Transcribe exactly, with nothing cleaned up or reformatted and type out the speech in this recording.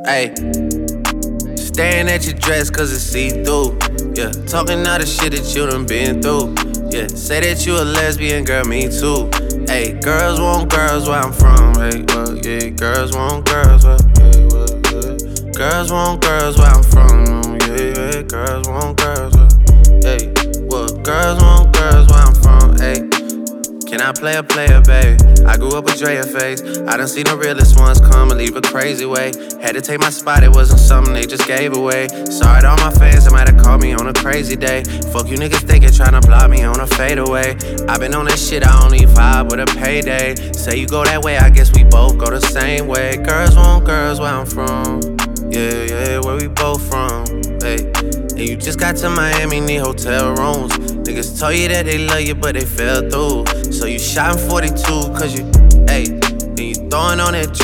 Ayy, staring at your dress cause it's see-through. Yeah, talking all the shit that you done been through. Yeah, say that you a lesbian, girl, me too. Ayy, girls want girls where I'm from. Hey, well, yeah, girls want girls where, yeah, well, yeah. Girls want girls where I'm from. Yeah, yeah, girls want girls where, hey, well, girls want girls where I'm from. Ayy, can I play a player, baby? I grew up with Drea face. I done seen the realest ones come and leave a crazy way. Had to take my spot, it wasn't something they just gave away. Sorry to all my fans that might have called me on a crazy day. Fuck you niggas thinking tryna block me on a fadeaway. I been on that shit, I only vibe with a payday. Say you go that way, I guess we both go the same way. Girls want girls where I'm from. Yeah, yeah, where we both from. Hey, and you just got to Miami, need hotel rooms. Niggas told you that they love you, but they fell through. So you shot in forty-two, cause you, ayy, then you throwing on that